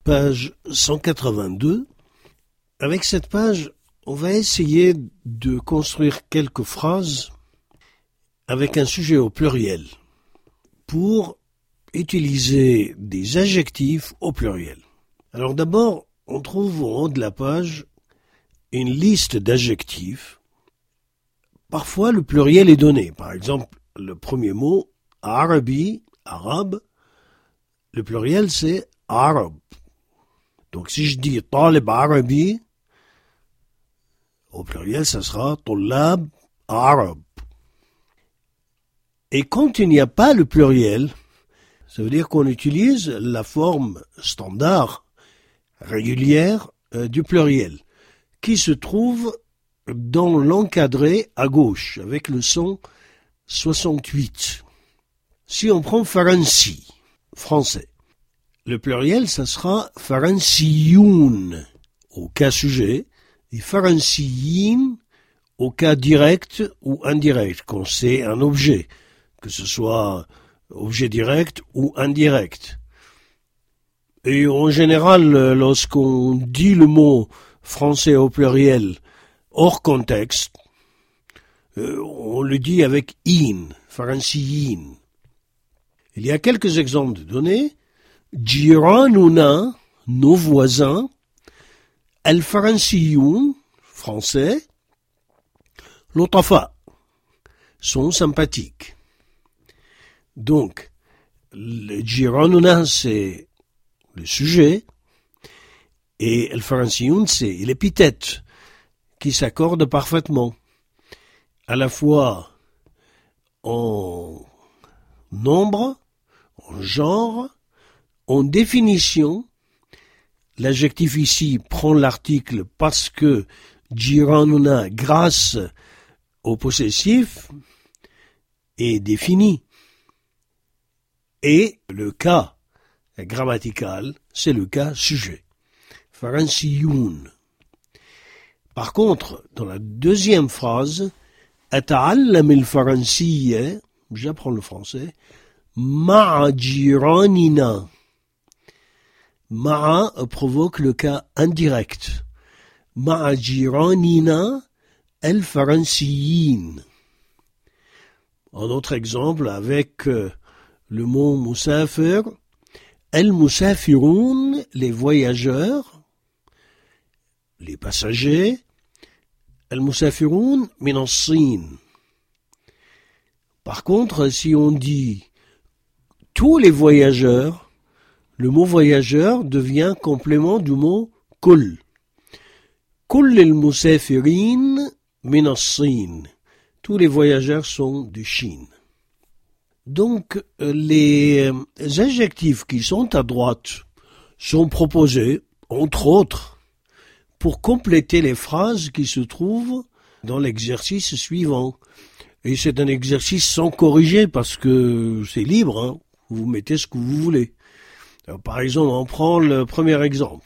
Page 182. Avec cette page, on va essayer de construire quelques phrases avec un sujet au pluriel pour utiliser des adjectifs au pluriel. Alors d'abord, on trouve au haut de la page une liste d'adjectifs. Parfois, le pluriel est donné. Par exemple, le premier mot, arabi, arabe, le pluriel c'est arab. Donc si je dis talib arabi, au pluriel ça sera tullab arab. Et quand il n'y a pas le pluriel, ça veut dire qu'on utilise la forme standard, régulière du pluriel, qui se trouve dans l'encadré à gauche, avec le son 68. Si on prend Faransi, français, le pluriel, ça sera Faransiyoun au cas sujet et Faransiyin au cas direct ou indirect, quand c'est un objet, que ce soit objet direct ou indirect. Et en général, lorsqu'on dit le mot français au pluriel hors contexte, on le dit avec in, Faransiyin. Il y a quelques exemples de données. Jiranuna, nos voisins, al-Faransiyoun, français, l'otafa, sont sympathiques. Donc, le Jiranuna, c'est le sujet, et al-Faransiyoun, c'est l'épithète, qui s'accorde parfaitement, à la fois en nombre, en genre, en définition. L'adjectif ici prend l'article parce que Jiranuna, grâce au possessif, est défini. Et le cas grammatical, c'est le cas sujet. Faransiyoun. Par contre, dans la deuxième phrase, Ata'allam al-Faransiyya, j'apprends le français, Ma'a jiranina. Ma'a provoque le cas indirect. Ma'a jiranina al-Faransiyin. Un autre exemple avec le mot musafir, al-Musafiroun, les voyageurs, les passagers, al-Musafiroun min as-Sin. Par contre, si on dit tous les voyageurs, le mot voyageur devient complément du mot kull. Kull al-musafirin min as-Sin. Tous les voyageurs sont de Chine. Donc, les adjectifs qui sont à droite sont proposés, entre autres, pour compléter les phrases qui se trouvent dans l'exercice suivant. Et c'est un exercice sans corriger parce que c'est libre, hein. Vous mettez ce que vous voulez. Alors, par exemple, on prend le premier exemple.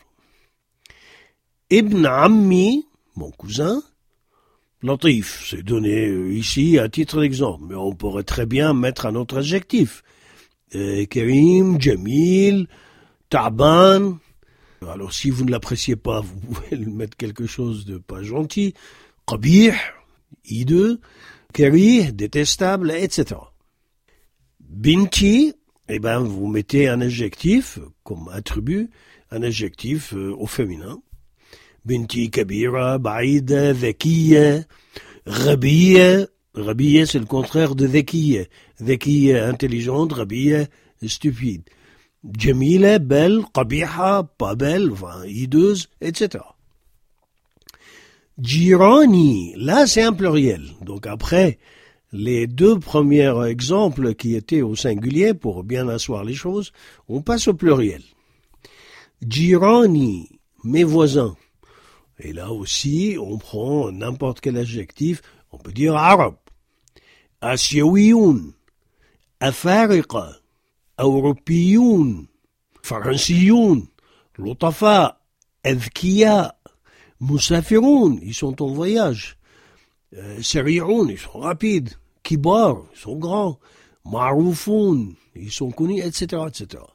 Ibn Ammi, mon cousin, Latif, c'est donné ici à titre d'exemple, mais on pourrait très bien mettre un autre adjectif. Karim, Jamil, Ta'ban. Alors si vous ne l'appréciez pas, vous pouvez lui mettre quelque chose de pas gentil. Qabih, hideux, Karih, détestable, etc. Binti, vous mettez un adjectif comme attribut, un adjectif au féminin. Binti kabira, baïda, dhakiya, rabiya. Rabiya, c'est le contraire de dhakiya. Dhakiya, intelligente, rabiya, stupide. Jamila, belle, qabiha, pas belle, hideuse, etc. Jirani, là c'est un pluriel. Donc après les deux premiers exemples qui étaient au singulier, pour bien asseoir les choses, on passe au pluriel. Jirani, mes voisins. Et là aussi, on prend n'importe quel adjectif, on peut dire arabe. Asiawiyoun, afariqa, européyoun, faransiyoun, lotafa, adhkiya, musafiroun, ils sont en voyage. Sari'oun, ils sont rapides. Kibar, ils sont grands. Ma'roufoun, ils sont connus, etc., etc.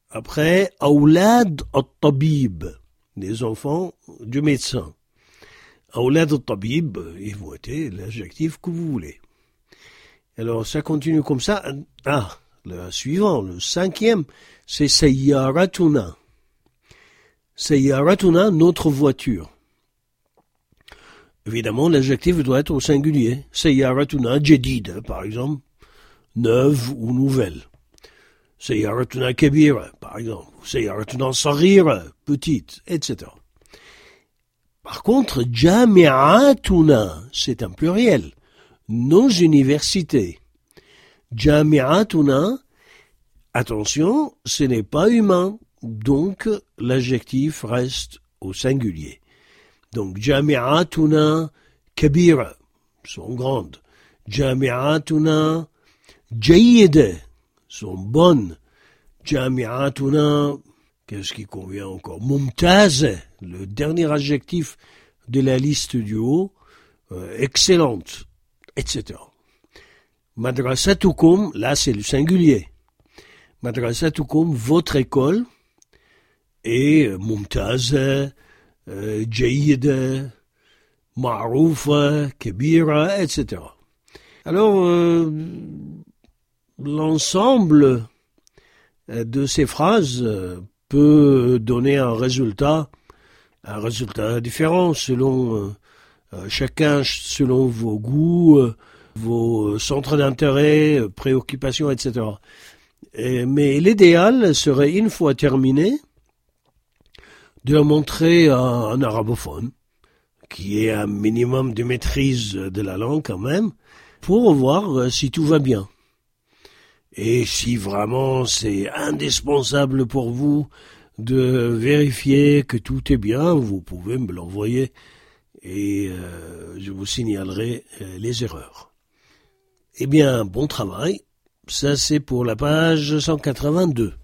Après, Aoulad al-Tabib, les enfants du médecin. Aoulad al-Tabib, ils vont être l'adjectif que vous voulez. Alors, ça continue comme ça. Le suivant, le 5e, c'est Sayyaratuna. Sayyaratuna, notre voiture. Évidemment, l'adjectif doit être au singulier. Sayyaratuna jadida, par exemple, neuve ou nouvelle. Sayyaratuna kabira, par exemple. Sayyaratuna saghira, petite, etc. Par contre, jami'atuna, c'est un pluriel. Nos universités. Jami'atuna, attention, ce n'est pas humain, donc l'adjectif reste au singulier. Donc, jami'atuna kabira, sont grandes. Jami'atuna jayyida, sont bonnes. Jami'atuna, qu'est-ce qui convient encore? Mumtaz, le dernier adjectif de la liste du haut, excellente, etc. Madrasatukum, là c'est le singulier. Madrasatukum, votre école, et Mumtaz, Jayyida, Ma'roufa, Kabira, etc. Alors, l'ensemble de ces phrases peut donner un résultat différent selon chacun, selon vos goûts, vos centres d'intérêt, préoccupations, etc. Mais l'idéal serait, une fois terminé, de montrer à un arabophone qui ait un minimum de maîtrise de la langue quand même, pour voir si tout va bien. Et si vraiment c'est indispensable pour vous de vérifier que tout est bien, vous pouvez me l'envoyer et je vous signalerai les erreurs. Eh bien, bon travail. Ça, c'est pour la page 182.